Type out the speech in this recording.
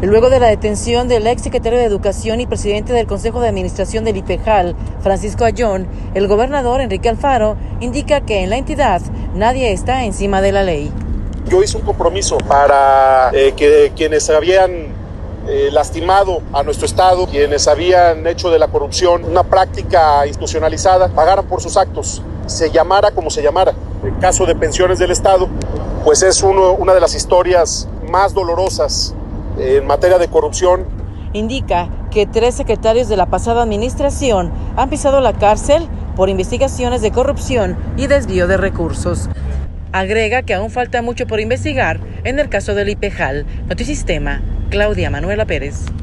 Luego de la detención del ex secretario de Educación y presidente del Consejo de Administración del IPEJAL, Francisco Ayllón, el gobernador Enrique Alfaro indica que en la entidad nadie está encima de la ley. Yo hice un compromiso para que quienes habían lastimado a nuestro Estado, quienes habían hecho de la corrupción una práctica institucionalizada, pagaran por sus actos, se llamara como se llamara. El caso de pensiones del Estado, pues es una de las historias más dolorosas en materia de corrupción. Indica que 3 secretarios de la pasada administración han pisado la cárcel por investigaciones de corrupción y desvío de recursos. Agrega que aún falta mucho por investigar en el caso del IPEJAL. Notisistema, Claudia Manuela Pérez.